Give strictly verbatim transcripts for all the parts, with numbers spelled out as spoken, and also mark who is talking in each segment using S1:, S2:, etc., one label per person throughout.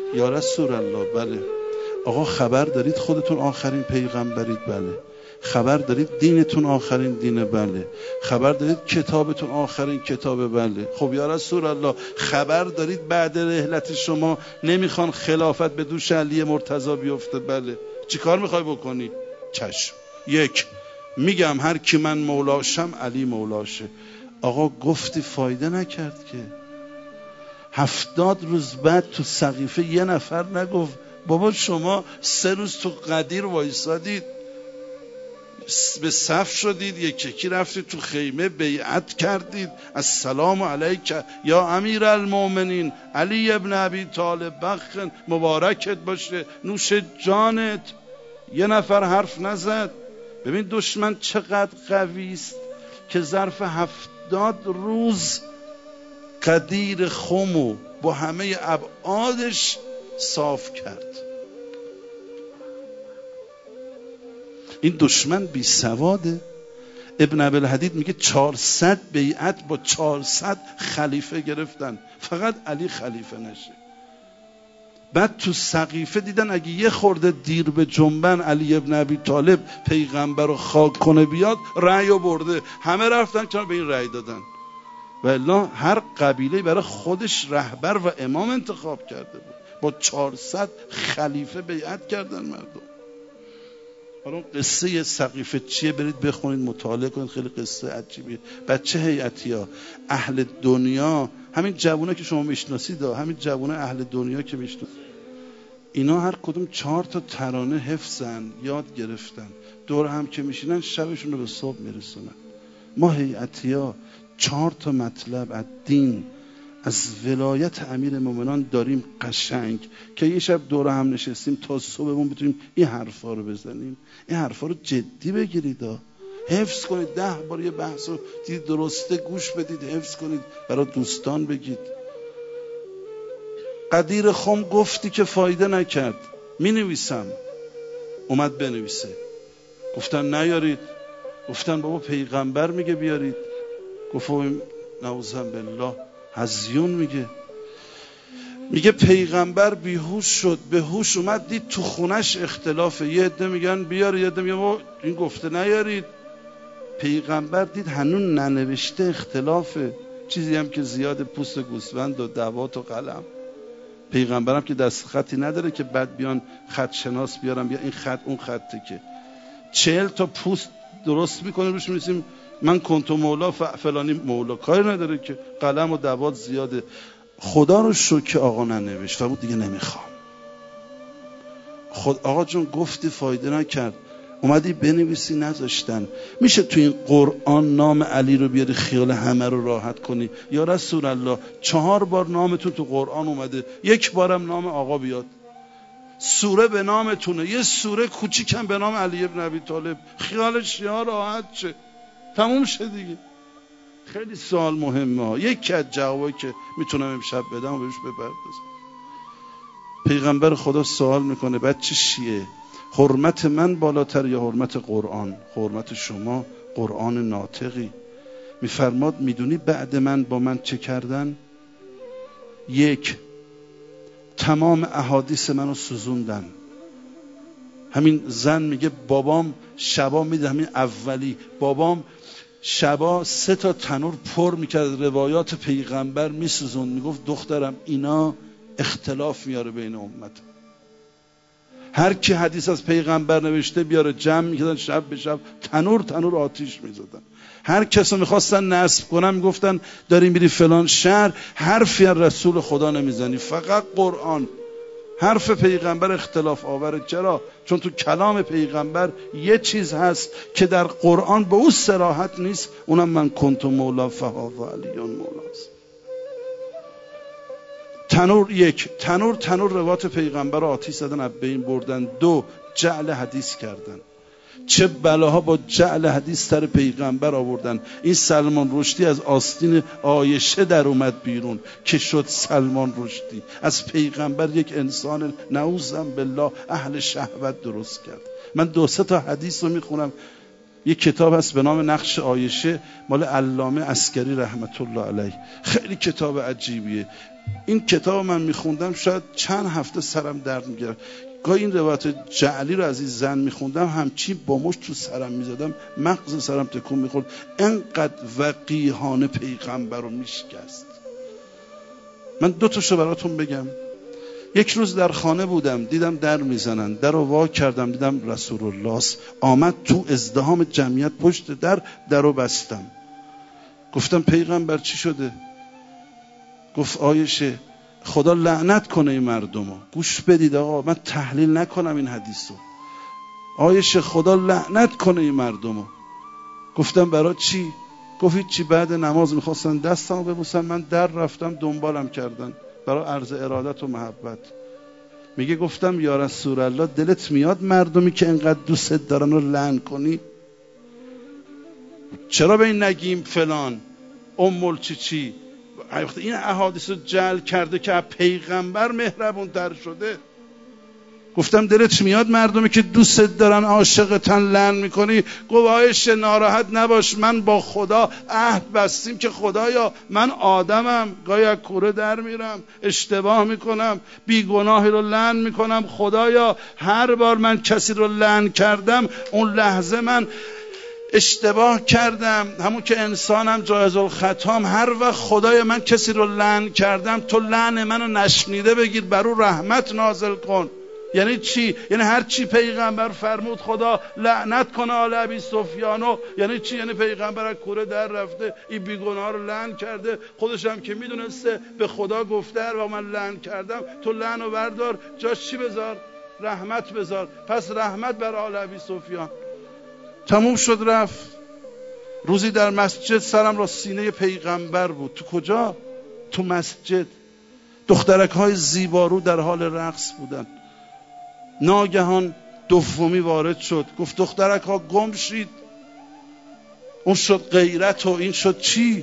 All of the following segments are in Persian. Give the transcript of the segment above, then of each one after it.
S1: یا رسول الله. بله. آقا خبر دارید خودتون آخرین پیغمبرید؟ بله. خبر دارید دینتون آخرین دینه؟ بله. خبر دارید کتابتون آخرین کتابه؟ بله. خب یا رسول الله خبر دارید بعد رحلت شما نمیخوان خلافت به دوش علی مرتضی بیفته؟ بله. چی کار میخوای بکنی؟ چشم. یک، میگم هر کی من مولاشم علی مولاشه. آقا گفتی فایده نکرد که. هفتاد روز بعد تو سقیفه یه نفر نگفت بابا شما سه روز تو قدیر وایسادید، به صف شدید، یکی یکی رفتید تو خیمه بیعت کردید، السلام علیک یا امیر المؤمنین علی ابن ابی طالب، بخن مبارکت باشه، نوش جانت. یه نفر حرف نزد. ببین دشمن چقدر قوی است که ظرف هفتاد روز قدیر خمو با همه ابعادش صاف کرد. این دشمن بی سواده. ابن ابوالحدید میگه چهارصد بیعت با چهارصد خلیفه گرفتن، فقط علی خلیفه نشه. بعد تو سقیفه دیدن اگه یه خورده دیر به جنبن علی ابن ابی طالب پیغمبر رو خاک کنه بیاد، رأی رو برده. همه رفتن چرا به این رأی دادن. والا هر قبیله برای خودش رهبر و امام انتخاب کرده بود. با چهارصد خلیفه بیعت کردن مردم. حالا قصه سقیفه چیه؟ برید بخونید مطالعه کنید، خیلی قصه عجیبیه. بچه هیئتی ها اهل دنیا، همین جوونا که شما میشناسید، همین جوونا اهل دنیا که میشناسید، اینا هر کدوم چهار تا ترانه حفظن، یاد گرفتن، دور هم که میشینن شبشون رو به صبح میرسونن. ما هیئتی ها چهار تا مطلب از دین، از ولایت امیر مومنان داریم قشنگ که یه شب دور هم نشستیم تا صبحمون بتونیم این حرفا رو بزنیم. این حرفا رو جدی بگیرید، حفظ کنید. ده بار یه بحث رو دید درسته گوش بدید، حفظ کنید، برای دوستان بگید. قدیر خم گفتی که فایده نکرد، می نویسم. اومد بنویسه، گفتن نیارید، گفتن بابا پیغمبر میگه بیارید، گفتم نعوذ بالله هزیون میگه میگه پیغمبر بیهوش شد، به هوش اومد دید تو خونش اختلافه، یه عده میگن بیار، یه عده میگن این گفته نیارید. پیغمبر دید هنوز ننوشته اختلافه، چیزی هم که زیاد پوست گوسفند و دوات و قلم. پیغمبرم که دست خطی نداره که بعد بیان خط شناس بیارم بیا این خط اون خطه، که چهل تا پوست درست میکنه روش می‌نویسیم من کنتو مولا فلانی مولا، کاری نداره که قلم و دوات زیاده. خدا رو شکر که آقا ننوشت، فرمود دیگه نمیخوام. خود آقا جون گفتی فایده نکرد، اومدی بنویسی نذاشتن. میشه تو این قرآن نام علی رو بیاری خیال همه رو راحت کنی؟ یا رسول الله چهار بار نامتون تو قرآن اومده، یک بارم نام آقا بیاد. سوره به نامتونه، یه سوره کوچیکم به نام علی ابن ابی طالب، خیالش یا راحت شه، تموم شه دیگه. خیلی سوال مهمه ها. یکی از جوابایی که میتونم امشب بدم و بهش بپردازم. پیغمبر خدا سوال میکنه بچه شیعه، حرمت من بالاتر یا حرمت قرآن؟ حرمت شما قرآن ناطقی. میفرماد میدونی بعد من با من چه کردن؟ یک، تمام احادیث منو سوزوندن. همین زن میگه بابام شبا میده، همین اولی بابام شبا سه تا تنور پر میکرد، روایات پیغمبر میسوزون، میگفت دخترم اینا اختلاف میاره بین امت. هر کی حدیث از پیغمبر نوشته بیاره جمع میکردن، شب به شب تنور تنور آتیش میزدن. هر کس رو میخواستن نصب کنن میگفتن داری میری فلان شهر حرفی از رسول خدا نمیزنی، فقط قرآن. حرف پیغمبر اختلاف آوره. چرا؟ چون تو کلام پیغمبر یه چیز هست که در قرآن به اون صراحت نیست، اونم من کنت مولا فهذا علیون مولاست. تنور یک، تنور تنور روایت پیغمبر آتیش زدن، از بین بردن. دو، جعل حدیث کردن. چه بلاها با جعل حدیث سر پیغمبر آوردن. این سلمان رشدی از آستین عایشه در اومد بیرون که شد سلمان رشدی. از پیغمبر یک انسان نعوذ بالله اهل شهوت درست کرد. من دو سه تا حدیث رو میخونم. یک کتاب هست به نام نقش عایشه مال علامه عسکری رحمت الله علیه، خیلی کتاب عجیبیه. این کتاب من میخوندم شاید چند هفته سرم درد میگرفت. گاهی این روایت جعلی رو از این زن میخوندم همچی با مشت تو سرم میزدم، مغز سرم تکون میخورد، انقدر وقیحانه پیغمبر رو میشکست. من دو تاشو براتون بگم. یک روز در خانه بودم، دیدم در میزنن، در رو وا کردم دیدم رسول الله است. آمد تو ازدحام جمعیت پشت در، در رو بستم. گفتم پیغمبر چی شده؟ گفت عایشه خدا لعنت کنه این مردمو. گوش بدید آقا، من تحلیل نکنم این حدیثو. عایشه خدا لعنت کنه این مردمو. گفتم برای چی؟ گفت چی؟ بعد نماز میخواستن دستمو ببوسن، من در رفتم دنبالم کردن برای عرض ارادت و محبت. میگه گفتم یا رسول الله دلت میاد مردمی که انقدر دوست دارن رو لعن کنی؟ چرا به این نگیم فلان ام چی چی؟ این احادیث رو جعل کرده که پیغمبر مهربون تر شده. گفتم دلت میاد مردمی که دوست دارن عاشقتن لعن میکنی؟ گفت عایشه ناراحت نباش، من با خدا عهد بستیم که خدایا من آدمم، گاهی از کوره در میرم، اشتباه میکنم، بیگناهی رو لعن میکنم، خدایا هر بار من کسی رو لعن کردم اون لحظه من اشتباه کردم، همون که انسانم جایز الخطام، هر وقت خدای من کسی رو لعن کردم تو لعن منو نشنیده بگیر، بر او رحمت نازل کن. یعنی چی؟ یعنی هر چی پیغمبر فرمود خدا لعنت کنه آل ابی سفیانو. یعنی چی؟ یعنی پیغمبر از کوره در رفته این بیگناه رو لعن کرده، خودش هم که میدونسته به خدا گفته و من لعن کردم، تو لعن رو بردار جاش چی بذار؟ رحمت بذار. پس رحمت بر آل ابی سفیان. تموم شد رفت. روزی در مسجد سرم را سینه پیغمبر بود. تو کجا؟ تو مسجد. دخترک های زیبارو در حال رقص بودن. ناگهان دومی وارد شد، گفت دخترک ها گم شید. اون شد غیرت و این شد چی؟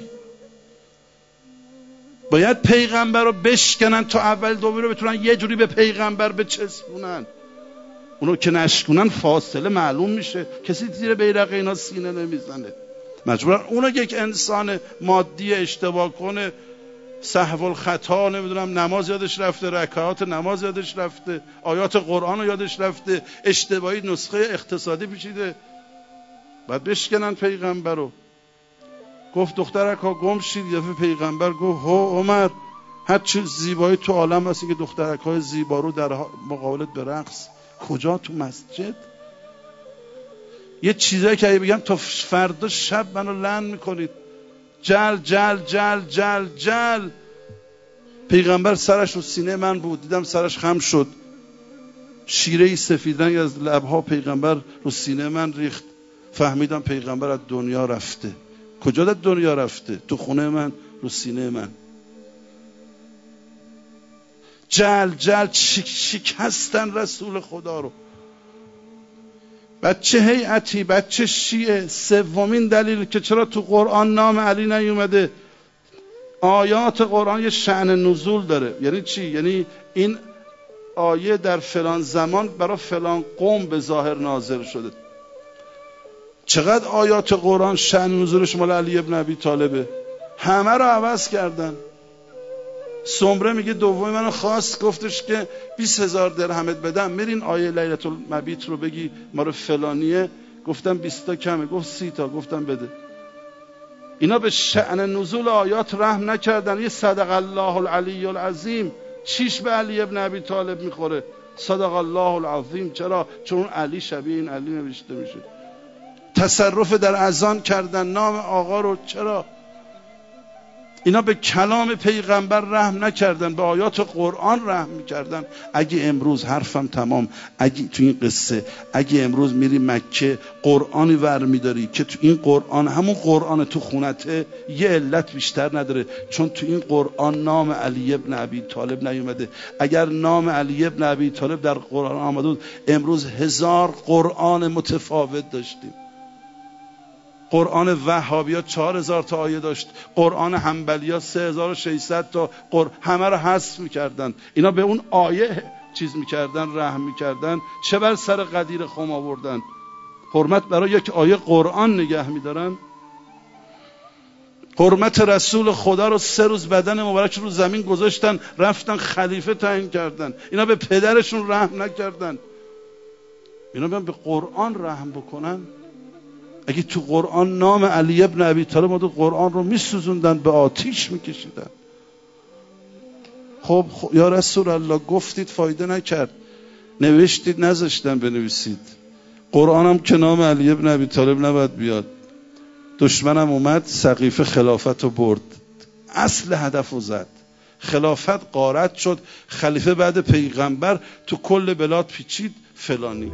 S1: باید پیغمبر رو بشکنن تا اول دومی رو بتونن یه جوری به پیغمبر بچسبونن. اونو که نشکنن فاصله معلوم میشه، کسی زیر بیرق اینا سینه نمیزنه. مجبورن اونو یک انسان مادی اشتباه کنه، سهو الخطا، نمیدونم نماز یادش رفته، رکعات نماز یادش رفته، آیات قرآن رو یادش رفته، اشتباهی نسخه اقتصادی پیچیده، بعد بشکنن پیغمبر رو. گفت دخترک ها گم شید. یفه پیغمبر گفت ها عمر، هر چیز زیبایی تو عالم هستی که دخترک های زیبارو در مقابلت به رقص. کجا؟ تو مسجد. یه چیزایی که بگم تا فردا شب منو لعن میکنید. جل جل جل جل جل. پیغمبر سرش رو سینه من بود، دیدم سرش خم شد، شیره سفید رنگ از لبها پیغمبر رو سینه من ریخت. فهمیدم پیغمبر از دنیا رفته. کجا در دنیا رفته؟ تو خونه من، رو سینه من. جل جل شکستن رسول خدا رو. بچه هیئتی، بچه شیعه. سومین دلیل که چرا تو قرآن نام علی نیومده، آیات قرآن یه شأن نزول داره. یعنی چی؟ یعنی این آیه در فلان زمان برای فلان قوم به ظاهر نازل شده. چقدر آیات قرآن شأن نزولش مال علی ابن ابی طالبه. همه رو عوض کردن. سمره میگه دومی منو خواست، گفتش که بیست هزار درهمت بدم میرین آیه لیلة المبیت رو بگی ما رو فلانیه. گفتم بیست تا کمه. گفت سی تا. گفتم بده. اینا به شأن نزول آیات رحم نکردن. یه صدق الله العلی العظیم چیش به علی ابن ابی طالب میخوره؟ صدق الله العظیم. چرا؟ چون علی شبیه این علی نوشته میشه. تصرف در اذان کردن نام آقا رو. چرا؟ اینا به کلام پیغمبر رحم نکردن، به آیات قرآن رحم میکردن. اگه امروز حرفم تمام، اگه تو این قصه، اگه امروز میری مکه قرآنی ور میداری که تو این قرآن همون قرآن تو خونته، یه علت بیشتر نداره، چون تو این قرآن نام علی ابن ابی طالب نیومده. اگر نام علی ابن ابی طالب در قرآن آمده بود امروز هزار قرآن متفاوت داشتیم. قرآن وهابیا چهار هزار تا آیه داشت، قرآن حنبلیا سه هزار و ششصد تا، قر... همه رو حذف میکردن. اینا به اون آیه چیز میکردن، رحم میکردن. چه بر سر قدیر خم آوردن؟ حرمت برای یک آیه قرآن نگه میدارن. حرمت رسول خدا رو سه روز بدن مبارک رو زمین گذاشتن، رفتن خلیفه تعیین کردن. اینا به پدرشون رحم نکردن. اینا بیان به قرآن رحم بکنن. اگه تو قرآن نام علی ابن ابی طالب اومد، قرآن رو میسوزوندن، به آتیش میکشیدن. خب یا رسول الله گفتید فایده نکرد، نوشتید نذاشتن بنویسید. قرآن هم که نام علی ابن ابی طالب نباید بیاد. دشمنم اومد سقیفه خلافت رو برد، اصل هدف رو زد، خلافت غارت شد، خلیفه بعد پیغمبر تو کل بلاد پیچید فلانی.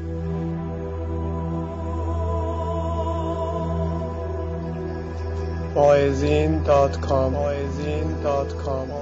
S2: واعظین دات کام